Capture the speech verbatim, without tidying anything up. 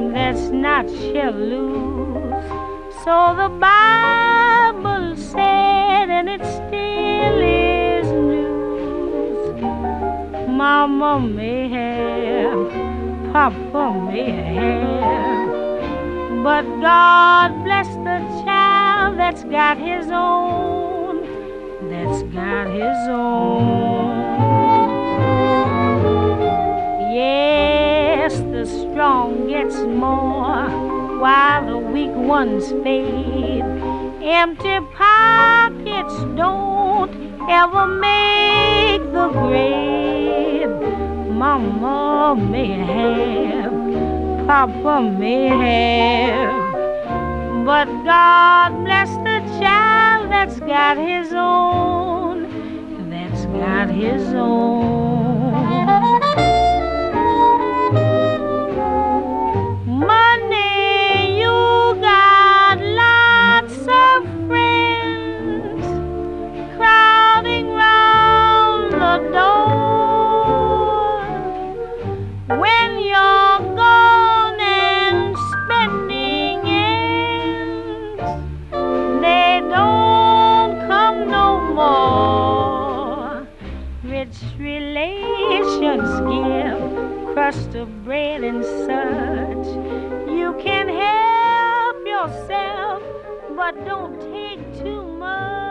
that's not shall lose. So the Bible said, and it still is news. Mama may have, Papa may have, but God bless the child that's got his own, that's got his own. Yes, the strong gets more while the weak ones fade. Empty pockets don't ever make the grade. Mama may have, Papa may have, but God bless the child that's got his own, that's got his own. Money, you got lots of friends crowding round the door. When you're gone and spending ends, they don't come no more. Rich relations give crust of bread and such. You can help yourself, but don't take too much.